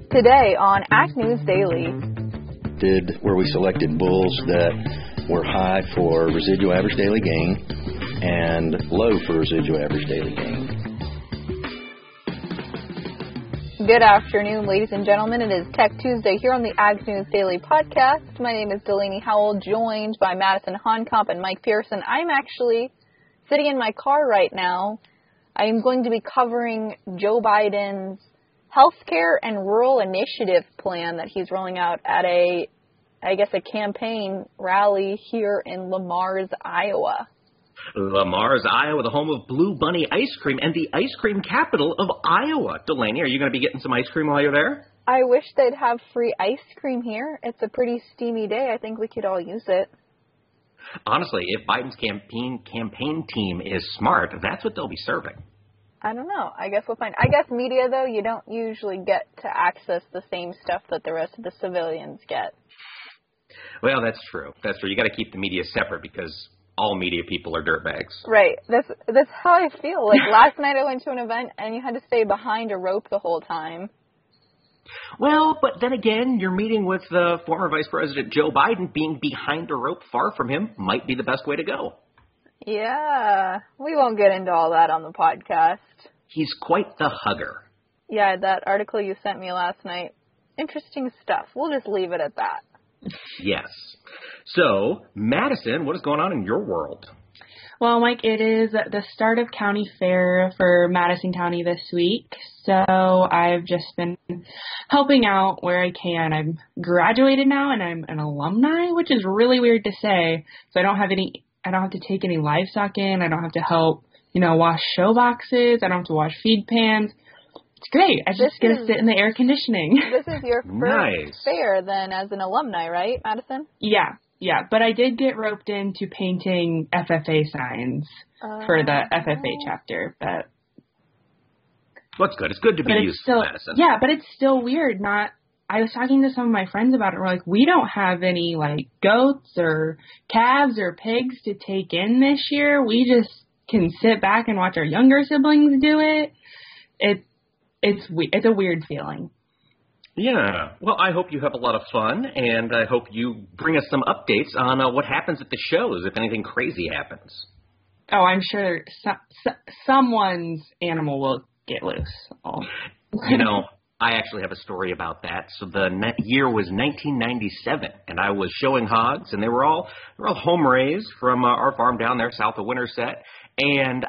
Today on Ag News Daily. Where we selected bulls that were high for residual average daily gain and low for residual average daily gain. Good afternoon, ladies and gentlemen. It is Tech Tuesday here on the Ag News Daily podcast. My name is Delaney Howell, joined by Madison Honkamp and Mike Pearson. I'm actually sitting in my car right now. I'm going to be covering Joe Biden's healthcare and rural initiative plan that he's rolling out at a campaign rally here in Le Mars, Iowa. Le Mars, Iowa, the home of Blue Bunny ice cream and the ice cream capital of Iowa. Delaney, are you going to be getting some ice cream while you're there? I wish they'd have free ice cream here. It's a pretty steamy day. I think we could all use it. Honestly, if Biden's campaign team is smart, that's what they'll be serving. I don't know. I guess we'll find. I guess media, though, you don't usually get to access the same stuff that the rest of the civilians get. Well, that's true. That's true. You got to keep the media separate because all media people are dirtbags. Right. That's how I feel. Like last night I went to an event and you had to stay behind a rope the whole time. Well, but then again, you're meeting with the former Vice President Joe Biden. Being behind a rope far from him might be the best way to go. Yeah. We won't get into all that on the podcast. He's quite the hugger. Yeah, that article you sent me last night. Interesting stuff. We'll just leave it at that. Yes. So, Madison, what is going on in your world? Well, Mike, it is the start of county fair for Madison County this week, so I've just been helping out where I can. I'm graduated now, and I'm an alumni, which is really weird to say. So I don't have to take any livestock in. I don't have to help, wash show boxes. I don't have to wash feed pans. It's great. I just get to sit in the air conditioning. This is your first fair then as an alumni, right, Madison? Yeah, but I did get roped into painting FFA signs for the FFA chapter. But what's good? It's good to be useful, Madison. Yeah, but it's still weird. I was talking to some of my friends about it. We're like, we don't have any goats or calves or pigs to take in this year. We just can sit back and watch our younger siblings do it. It's a weird feeling. Yeah. Well, I hope you have a lot of fun, and I hope you bring us some updates on what happens at the shows, if anything crazy happens. Oh, I'm sure someone's animal will get loose. Oh. I actually have a story about that. So the year was 1997, and I was showing hogs, and they were all home raised from our farm down there south of Winterset, and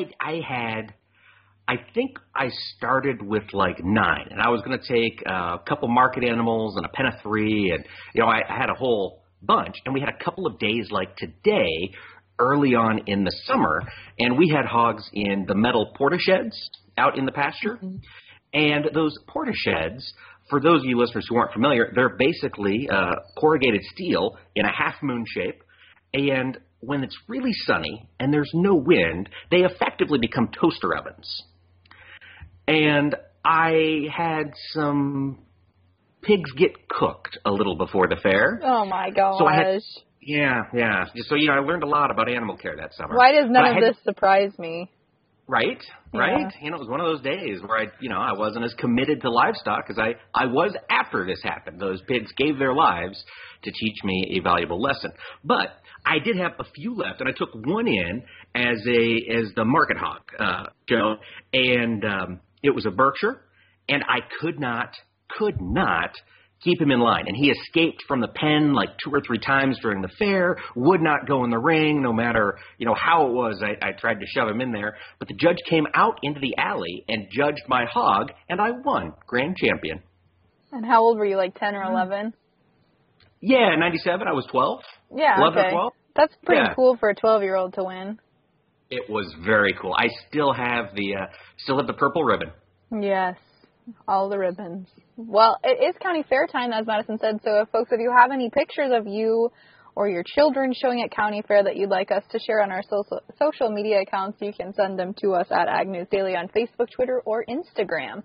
I think I started with 9, and I was going to take a couple market animals and a pen of 3, and, I had a whole bunch, and we had a couple of days like today early on in the summer, and we had hogs in the metal porta-sheds out in the pasture, and those porta-sheds, for those of you listeners who aren't familiar, they're basically corrugated steel in a half-moon shape, and when it's really sunny and there's no wind, they effectively become toaster ovens. And I had some pigs get cooked a little before the fair. Oh, my gosh. So yeah. So, I learned a lot about animal care that summer. Why does none of this surprise me? Right? Yeah. It was one of those days where I wasn't as committed to livestock as I was after this happened. Those pigs gave their lives to teach me a valuable lesson. But I did have a few left, and I took one in as the market hog, Joe, and it was a Berkshire, and I could not keep him in line. And he escaped from the pen 2 or 3 times during the fair, would not go in the ring, no matter, how it was. I tried to shove him in there. But the judge came out into the alley and judged my hog, and I won, grand champion. And how old were you, 10 or 11? Yeah, in 97, I was 12. Yeah, 11 okay. or 12. That's pretty cool for a 12-year-old to win. It was very cool. I still have the purple ribbon. Yes, all the ribbons. Well, it is county fair time, as Madison said, so if you have any pictures of you or your children showing at county fair that you'd like us to share on our social media accounts, you can send them to us at Ag News Daily on Facebook, Twitter, or Instagram.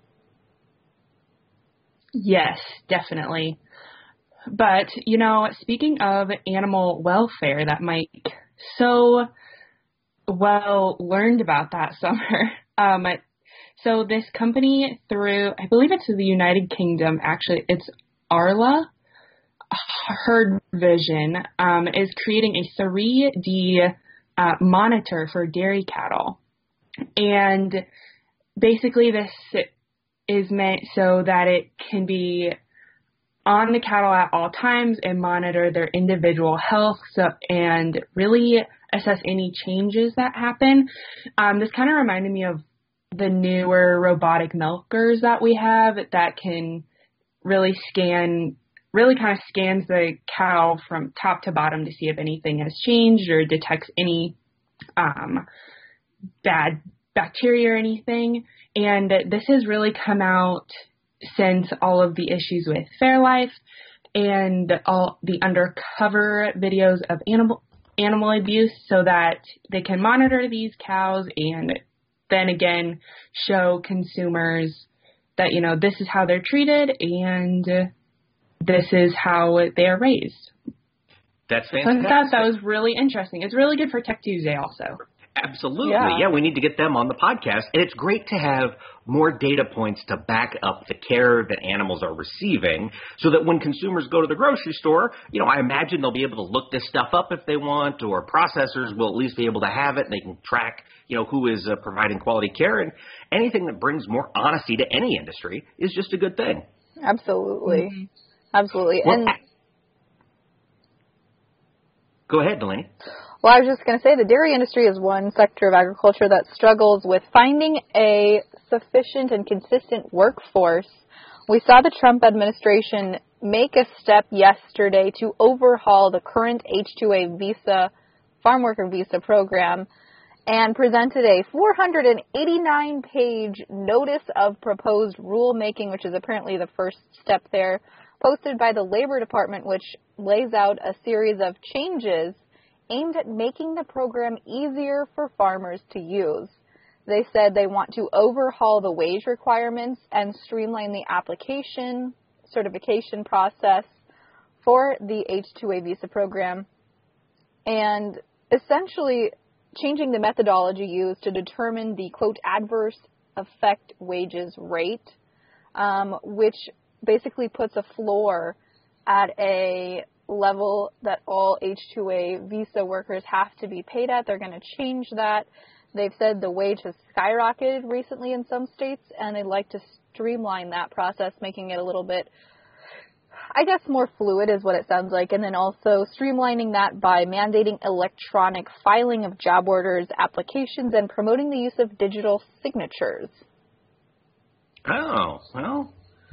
Yes, definitely. But, speaking of animal welfare that Mike so well learned about that summer, So this company I believe it's the United Kingdom, actually, it's Arla Herd Vision, is creating a 3D monitor for dairy cattle. And basically this is meant so that it can be on the cattle at all times and monitor their individual health and really assess any changes that happen. This kind of reminded me of the newer robotic milkers that we have that can really kind of scans the cow from top to bottom to see if anything has changed or detects any bad bacteria or anything. And this has really come out since all of the issues with Fairlife and all the undercover videos of animal abuse, so that they can monitor these cows and then again show consumers that, this is how they're treated and this is how they are raised. That's fantastic. So I thought that was really interesting. It's really good for Tech Tuesday also. Absolutely. Yeah, we need to get them on the podcast. And it's great to have more data points to back up the care that animals are receiving, so that when consumers go to the grocery store, I imagine they'll be able to look this stuff up if they want, or processors will at least be able to have it, and they can track, who is providing quality care. And anything that brings more honesty to any industry is just a good thing. Absolutely. Mm-hmm. Absolutely. Well, and go ahead, Delaney. Well, I was just going to say the dairy industry is one sector of agriculture that struggles with finding a sufficient and consistent workforce. We saw the Trump administration make a step yesterday to overhaul the current H-2A visa, farm worker visa program, and presented a 489-page notice of proposed rulemaking, which is apparently the first step there, posted by the Labor Department, which lays out a series of changes aimed at making the program easier for farmers to use. They said they want to overhaul the wage requirements and streamline the certification process for the H-2A visa program, and essentially changing the methodology used to determine the, quote, adverse effect wages rate, which basically puts a floor at a level that all H-2A visa workers have to be paid at. They're going to change that. They've said the wage has skyrocketed recently in some states, and they'd like to streamline that process, making it a little bit, I guess, more fluid is what it sounds like, and then also streamlining that by mandating electronic filing of job orders, applications, and promoting the use of digital signatures. Oh, well,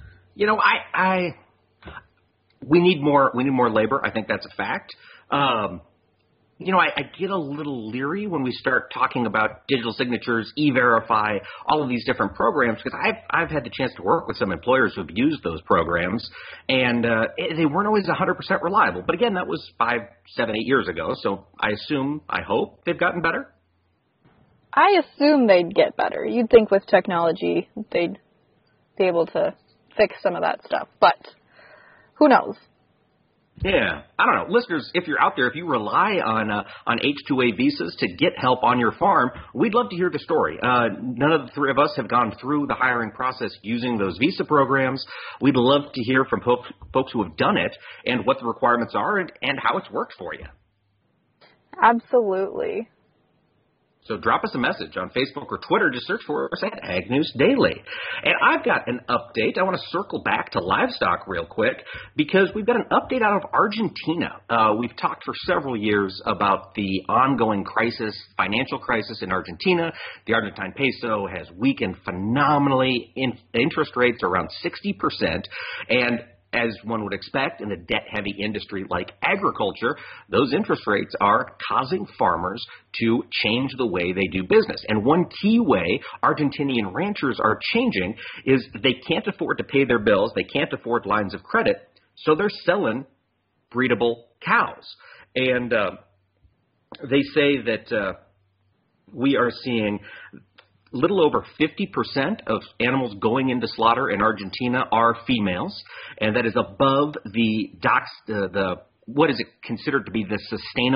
we need more labor. I think that's a fact. I get a little leery when we start talking about digital signatures, E-Verify, all of these different programs, because I've had the chance to work with some employers who have used those programs, and they weren't always 100% reliable. But again, that was 5, 7, 8 years ago, so I hope they've gotten better. I assume they'd get better. You'd think with technology they'd be able to fix some of that stuff, but who knows? Yeah, I don't know. Listeners, if you're out there, if you rely on H-2A visas to get help on your farm, we'd love to hear the story. None of the three of us have gone through the hiring process using those visa programs. We'd love to hear from folks who have done it and what the requirements are and how it's worked for you. Absolutely. So drop us a message on Facebook or Twitter. Just search for us at Ag News Daily. And I've got an update. I want to circle back to livestock real quick because we've got an update out of Argentina. We've talked for several years about the ongoing financial crisis in Argentina. The Argentine peso has weakened phenomenally. Interest rates are around 60%. And as one would expect in a debt-heavy industry like agriculture, those interest rates are causing farmers to change the way they do business. And one key way Argentinian ranchers are changing is they can't afford to pay their bills, they can't afford lines of credit, so they're selling breedable cows. And they say that we are seeing little over 50% of animals going into slaughter in Argentina are females, and that is above what is it considered to be the sustainable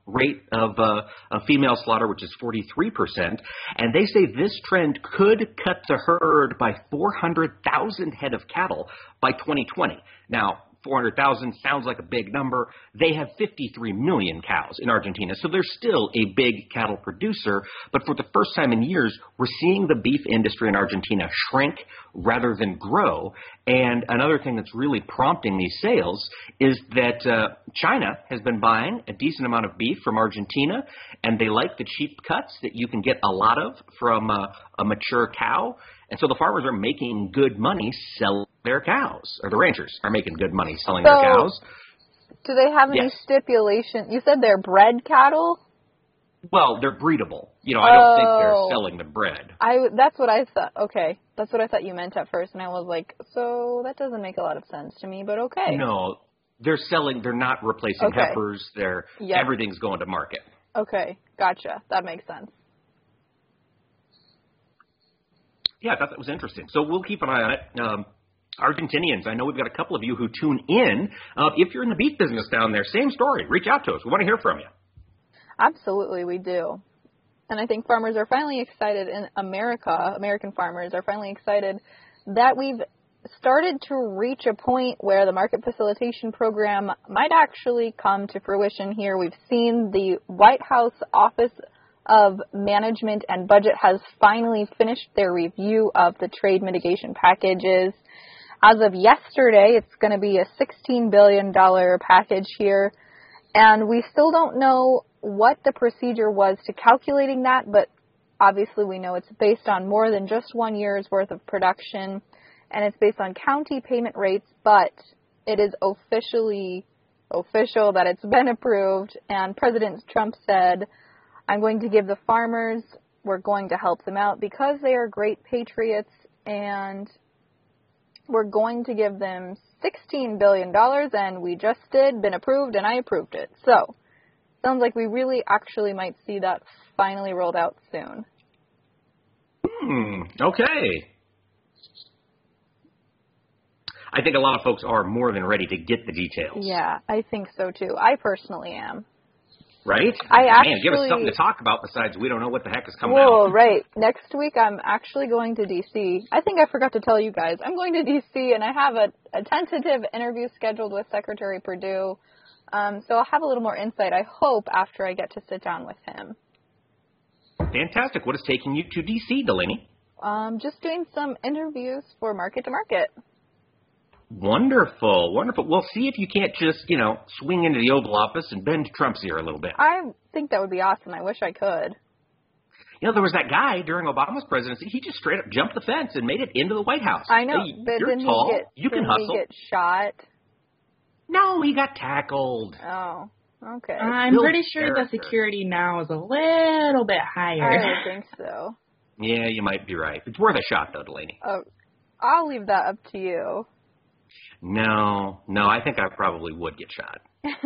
rate of female slaughter, which is 43%. And they say this trend could cut the herd by 400,000 head of cattle by 2020. Now, 400,000 sounds like a big number. They have 53 million cows in Argentina, so they're still a big cattle producer. But for the first time in years, we're seeing the beef industry in Argentina shrink rather than grow. And another thing that's really prompting these sales is that China has been buying a decent amount of beef from Argentina, and they like the cheap cuts that you can get a lot of from a mature cow. And so the farmers are making good money selling their cows, or the ranchers are making good money selling their cows. Do they have any stipulation? You said they're bred cattle? Well, they're breedable. You know, I don't think they're selling the bred. That's what I thought. Okay. That's what I thought you meant at first. And I was like, so that doesn't make a lot of sense to me, but okay. No, they're not replacing heifers. Everything's going to market. Okay. Gotcha. That makes sense. Yeah, I thought that was interesting. So we'll keep an eye on it. Argentinians, I know we've got a couple of you who tune in. If you're in the beef business down there, same story. Reach out to us. We want to hear from you. Absolutely, we do. And I think farmers are finally excited in America, American farmers are finally excited that we've started to reach a point where the market facilitation program might actually come to fruition here. We've seen the White House Office of Management and Budget has finally finished their review of the trade mitigation packages. As of yesterday, it's going to be a $16 billion package here, and we still don't know what the procedure was to calculating that, but obviously we know it's based on more than just 1 year's worth of production, and it's based on county payment rates, but it is official that it's been approved, and President Trump said, I'm going to give the farmers, we're going to help them out because they are great patriots, and we're going to give them $16 billion, and we just been approved, and I approved it. So, sounds like we really actually might see that finally rolled out soon. Okay. I think a lot of folks are more than ready to get the details. Yeah, I think so too. I personally am. Right? Man, give us something to talk about besides we don't know what the heck is coming out. Well, right. Next week I'm actually going to D.C. I think I forgot to tell you guys. I'm going to D.C. and I have a tentative interview scheduled with Secretary Perdue. So I'll have a little more insight, I hope, after I get to sit down with him. Fantastic. What is taking you to D.C., Delaney? Just doing some interviews for Market to Market. Wonderful, wonderful. Well, see if you can't just, swing into the Oval Office and bend Trump's ear a little bit. I think that would be awesome. I wish I could. There was that guy during Obama's presidency. He just straight up jumped the fence and made it into the White House. I know, hey, but you're didn't tall. He get shot? No, he got tackled. Oh, okay. I'm pretty sure the security now is a little bit higher. I don't think so. Yeah, you might be right. It's worth a shot, though, Delaney. I'll leave that up to you. No, I think I probably would get shot.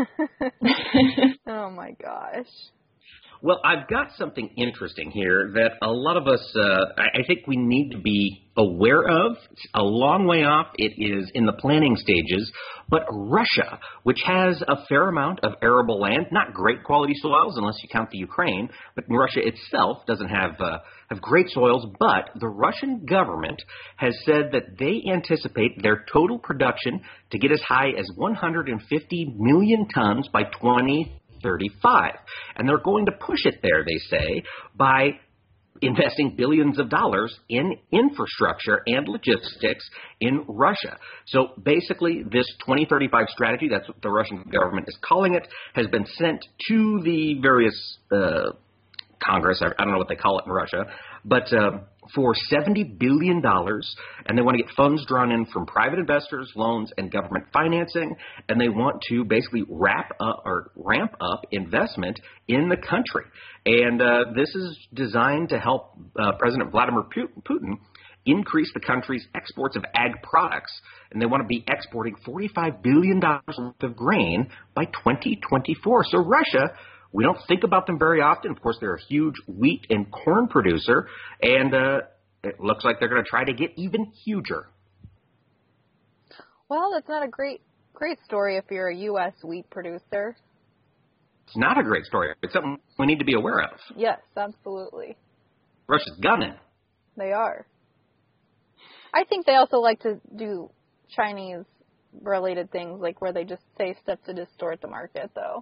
Oh, my gosh. Well, I've got something interesting here that a lot of us, I think we need to be aware of. It's a long way off. It is in the planning stages. But Russia, which has a fair amount of arable land, not great quality soils unless you count the Ukraine, but Russia itself doesn't have great soils. But the Russian government has said that they anticipate their total production to get as high as 150 million tons by 2035. And they're going to push it there, they say, by investing billions of dollars in infrastructure and logistics in Russia. So basically, this 2035 strategy, that's what the Russian government is calling it, has been sent to the various Congress, I don't know what they call it in Russia, but for $70 billion, and they want to get funds drawn in from private investors, loans, and government financing, and they want to basically ramp up investment in the country. And this is designed to help President Vladimir Putin increase the country's exports of ag products, and they want to be exporting $45 billion worth of grain by 2024. So Russia, we don't think about them very often. Of course, they're a huge wheat and corn producer, and it looks like they're going to try to get even huger. Well, that's not a great story if you're a U.S. wheat producer. not a great story. It's something we need to be aware of. Yes, absolutely. Russia's gunning. They are. I think they also like to do Chinese-related things, like where they just say stuff to distort the market, though.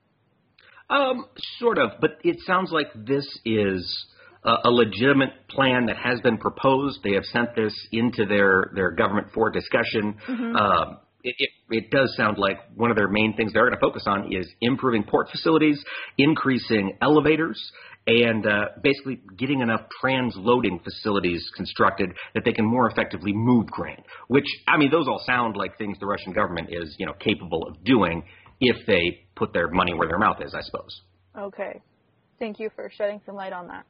Sort of, but it sounds like this is a legitimate plan that has been proposed. They have sent this into their government for discussion. Mm-hmm. It does sound like one of their main things they're going to focus on is improving port facilities, increasing elevators, and basically getting enough transloading facilities constructed that they can more effectively move grain. Which, I mean, those all sound like things the Russian government is, capable of doing if they put their money where their mouth is, I suppose. Okay. Thank you for shedding some light on that.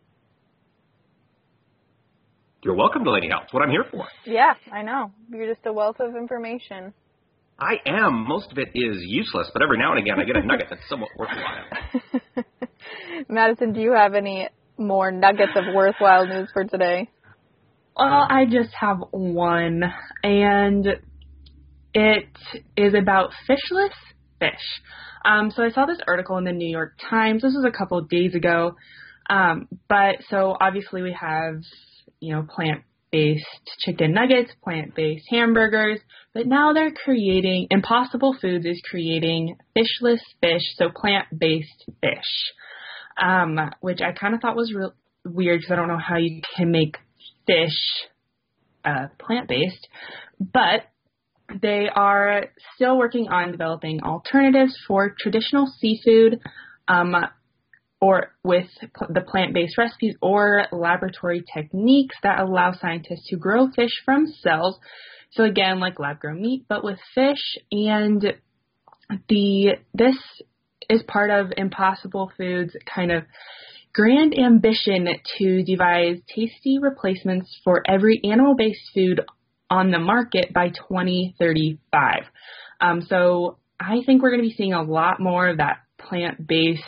You're welcome, Delaney Howell. It's what I'm here for. Yeah, I know. You're just a wealth of information. I am. Most of it is useless, but every now and again I get a nugget that's somewhat worthwhile. Madison, do you have any more nuggets of worthwhile news for today? Well, I just have one, and it is about fishless fish. So I saw this article in the New York Times. This was a couple of days ago. But so obviously we have, plant-based chicken nuggets, plant-based hamburgers, but now they're creating, Impossible Foods is creating fishless fish, so plant-based fish, which I kind of thought was real weird because I don't know how you can make fish plant-based, but they are still working on developing alternatives for traditional seafood, or with the plant-based recipes or laboratory techniques that allow scientists to grow fish from cells. So again, like lab-grown meat, but with fish. And this is part of Impossible Foods' kind of grand ambition to devise tasty replacements for every animal-based food on the market by 2035. So I think we're going to be seeing a lot more of that plant-based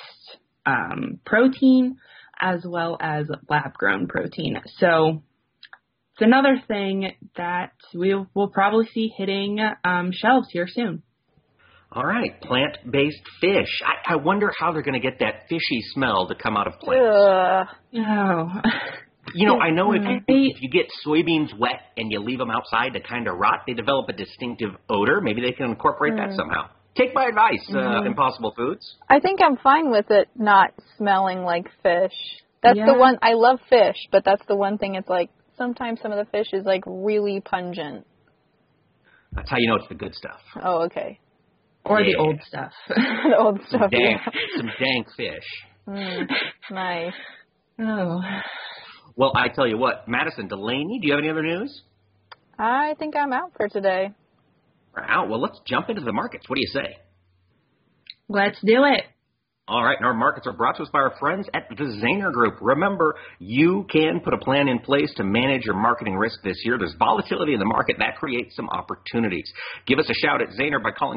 protein as well as lab-grown protein. So it's another thing that we'll probably see hitting shelves here soon. All right, plant-based fish. I wonder how they're going to get that fishy smell to come out of plants. Oh. I know if you get soybeans wet and you leave them outside to kind of rot, they develop a distinctive odor. Maybe they can incorporate that somehow. Take my advice, Impossible Foods. I think I'm fine with it not smelling like fish. That's the one, I love fish, but that's the one thing, it's like, sometimes some of the fish is like really pungent. That's how you know it's the good stuff. Oh, okay. Or the old stuff. The old stuff, Some dank fish. Nice. Oh. Well, I tell you what, Madison, Delaney, do you have any other news? I think I'm out for today. Out. Well, let's jump into the markets. What do you say? Let's do it. All right, and our markets are brought to us by our friends at the Zaner Group. Remember, you can put a plan in place to manage your marketing risk this year. There's volatility in the market. That creates some opportunities. Give us a shout at Zaner by calling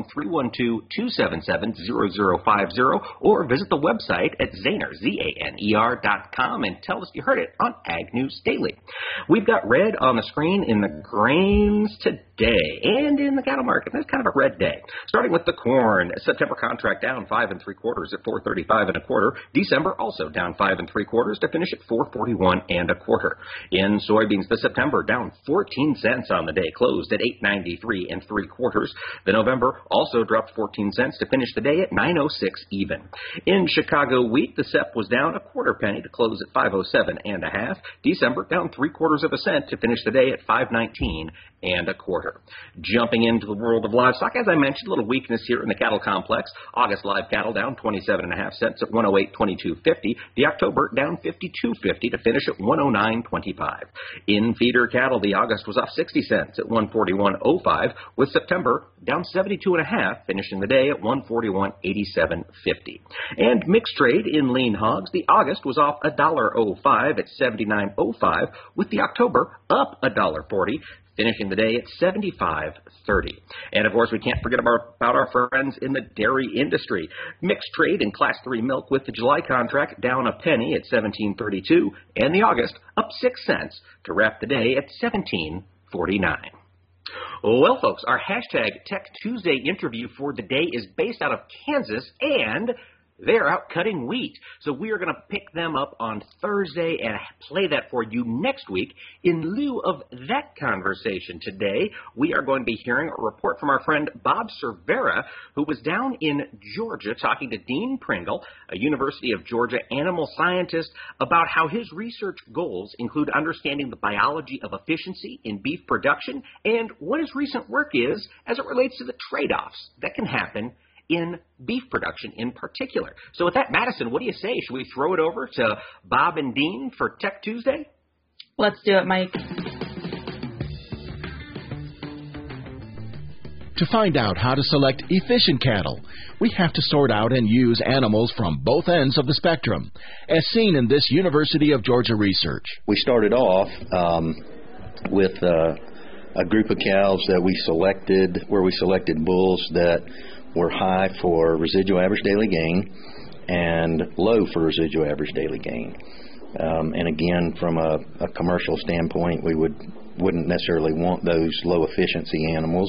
312-277-0050 or visit the website at Zaner, ZANER.com, and tell us you heard it on Ag News Daily. We've got red on the screen in the grains today and in the cattle market. That's kind of a red day. Starting with the corn, September contract down 5 3/4 at 435 1/4. December also down 5 3/4 to finish at 441 1/4. In soybeans, the September down 14 cents on the day, closed at 893 3/4. The November also dropped 14 cents to finish the day at 906 even. In Chicago wheat, the SEP was down 1/4 penny to close at 507 1/2. December down 3/4 cent to finish the day at 519 1/4. Jumping into the world of livestock, as I mentioned, a little weakness here in the cattle complex. August live cattle down 27.5 cents at 108.2250. The October down 52.50 to finish at 109.25. In feeder cattle, the August was off 60 cents at 141.05, with September down 72.5, finishing the day at 141.8750. And mixed trade in lean hogs, the August was off $1.05 at 79.05, with the October up $1.40. Finishing the day at 75.30. And, of course, we can't forget about our friends in the dairy industry. Mixed trade in Class 3 milk with the July contract down a penny at 17.32, and the August up 6 cents to wrap the day at 17.49. Well, folks, our hashtag Tech Tuesday interview for the day is based out of Kansas, and they're out cutting wheat. So we are going to pick them up on Thursday and play that for you next week. In lieu of that conversation today, we are going to be hearing a report from our friend Bob Cervera, who was down in Georgia talking to Dean Pringle, a University of Georgia animal scientist, about how his research goals include understanding the biology of efficiency in beef production and what his recent work is as it relates to the trade-offs that can happen in beef production in particular. So with that, Madison, what do you say? Should we throw it over to Bob and Dean for Tech Tuesday? Let's do it, Mike. To find out how to select efficient cattle, we have to sort out and use animals from both ends of the spectrum, as seen in this University of Georgia research. We started off with a group of cows that we selected bulls that were high for residual average daily gain and low for residual average daily gain. And again, from a commercial standpoint, we wouldn't necessarily want those low efficiency animals,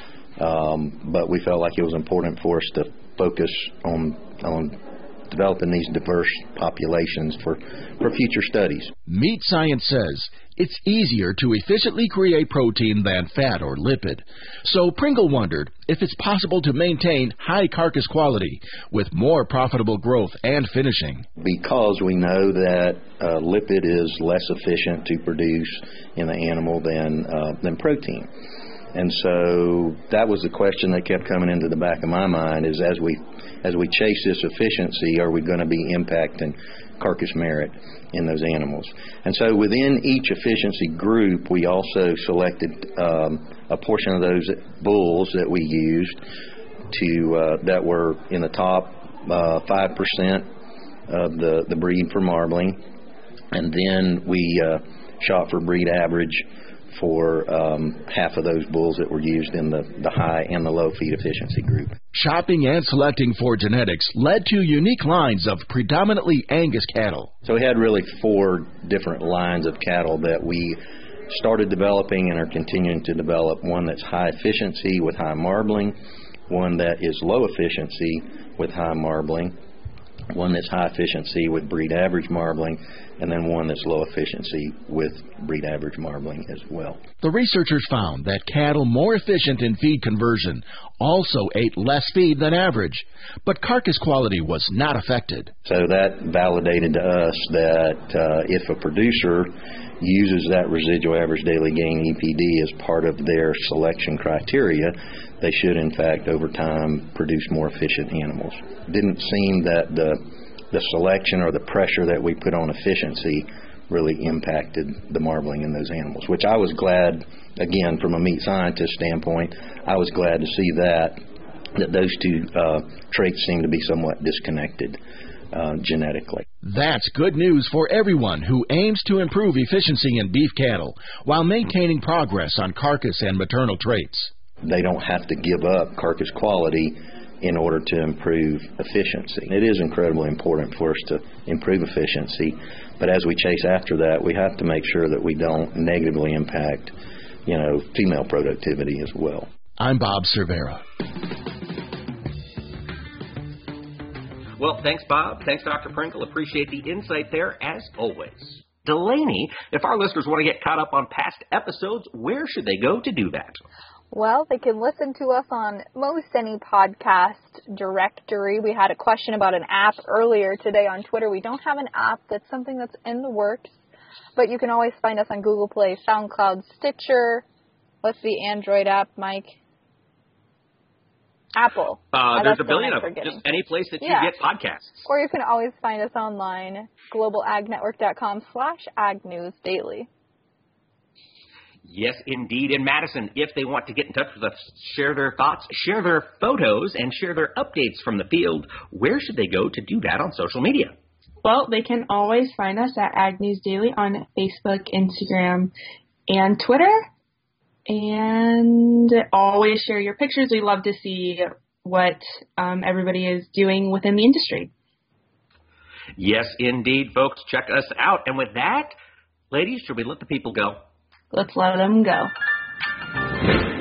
but we felt like it was important for us to focus on developing these diverse populations for future studies. Meat science says it's easier to efficiently create protein than fat or lipid. So Pringle wondered if it's possible to maintain high carcass quality with more profitable growth and finishing. Because we know that lipid is less efficient to produce in the animal than protein. And so that was the question that kept coming into the back of my mind, is as we chase this efficiency, are we going to be impacting carcass merit in those animals? And so within each efficiency group, we also selected a portion of those bulls that we used that were in the top 5% of the breed for marbling. And then we shot for breed average for half of those bulls that were used in the high and the low feed efficiency group. Shopping and selecting for genetics led to unique lines of predominantly Angus cattle. So we had really 4 different lines of cattle that we started developing and are continuing to develop. One that's high efficiency with high marbling, one that is low efficiency with high marbling, one that's high efficiency with breed average marbling, and then one that's low efficiency with breed average marbling as well. The researchers found that cattle more efficient in feed conversion also ate less feed than average, but carcass quality was not affected. So that validated to us that if a producer uses that residual average daily gain EPD as part of their selection criteria, they should in fact over time produce more efficient animals. It didn't seem that the selection or the pressure that we put on efficiency really impacted the marbling in those animals, which I was glad, again, from a meat scientist standpoint, I was glad to see that those two traits seem to be somewhat disconnected genetically. That's good news for everyone who aims to improve efficiency in beef cattle while maintaining progress on carcass and maternal traits. They don't have to give up carcass quality in order to improve efficiency. It is incredibly important for us to improve efficiency, but as we chase after that, we have to make sure that we don't negatively impact, female productivity as well. I'm Bob Cervera. Well, thanks, Bob. Thanks, Dr. Pringle. Appreciate the insight there, as always. Delaney, if our listeners want to get caught up on past episodes, where should they go to do that? Well, they can listen to us on most any podcast directory. We had a question about an app earlier today on Twitter. We don't have an app. That's something that's in the works. But you can always find us on Google Play, SoundCloud, Stitcher. What's the Android app, Mike? Apple. There's a billion of them. Just any place that you get podcasts. Or you can always find us online, globalagnetwork.com/agnewsdaily. Yes, indeed. And Madison, if they want to get in touch with us, share their thoughts, share their photos, and share their updates from the field, where should they go to do that on social media? Well, they can always find us at Ag News Daily on Facebook, Instagram, and Twitter. And always share your pictures. We love to see what everybody is doing within the industry. Yes, indeed, folks. Check us out. And with that, ladies, should we let the people go? Let's let them go.